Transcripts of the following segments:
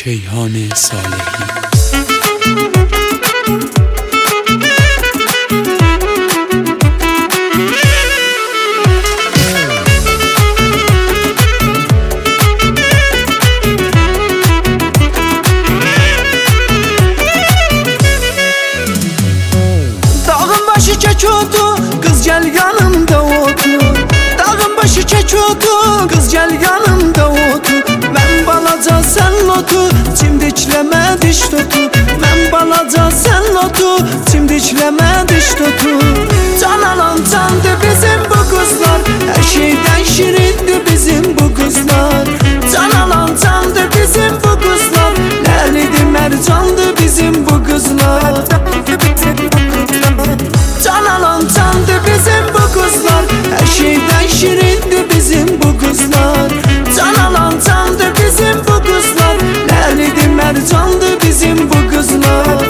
کیهان صالحی. Başı çek otu, kız gel yanımda otur. Dağın başı çek otu, kız gel yanımda otur. Ben balaca sen otur, çimdikleme diş tutu. Ben balaca sen otur, çimdikleme diş tutu. Can alan candı bizim bu kızlar, her şeyden şirindi bizim bu kızlar. Can alan candı bizim bu kızlar, ləlidi mercandı bizim bu kızlar. Can alan candı bizim bu kızlar, her şeyden şirindi bizim bu kızlar. Can alan candı bizim bu kızlar, ləlidi mercandı bizim bu kızlar.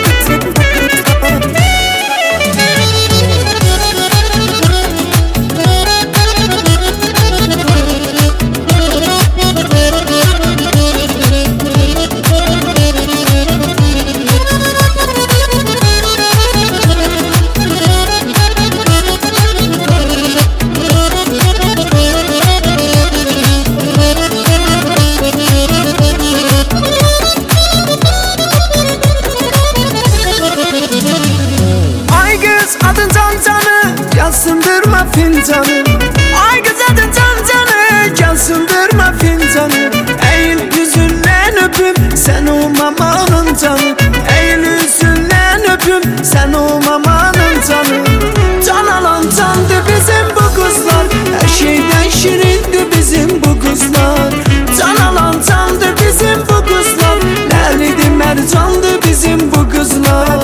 Adın can canı, gel sındırma fincanı. Ay kız adın can canı, gel sındırma fincanı. Eğil yüzünden öpüm, sen o mamanın canı. Eğil yüzünden öpüm, sen o mamanın canı. Can alan candı bizim bu kızlar, her şeyden şirindi bizim bu kızlar. Can alan candı bizim bu kızlar, ləlidi mercandı bizim bu kızlar.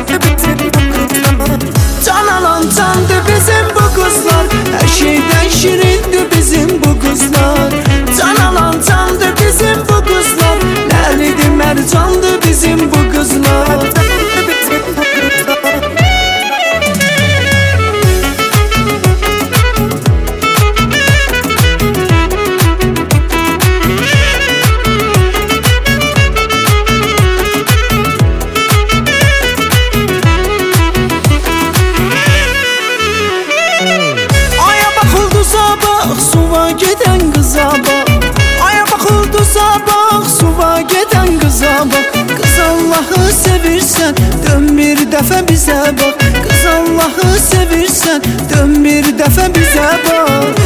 Can alan candı bizim bu kızlar, her şeyden şirindi bizim bu kızlar. Can alan candı bizim bu kızlar, ləlidi mercandı bizim bu kızlar. Suva geden kıza bak, aya bakıldı sabah. Suva geden kıza bak. Kız Allah'ı sevirsen dön bir defa bize bak. Kız Allah'ı sevirsen dön bir defa bize bak.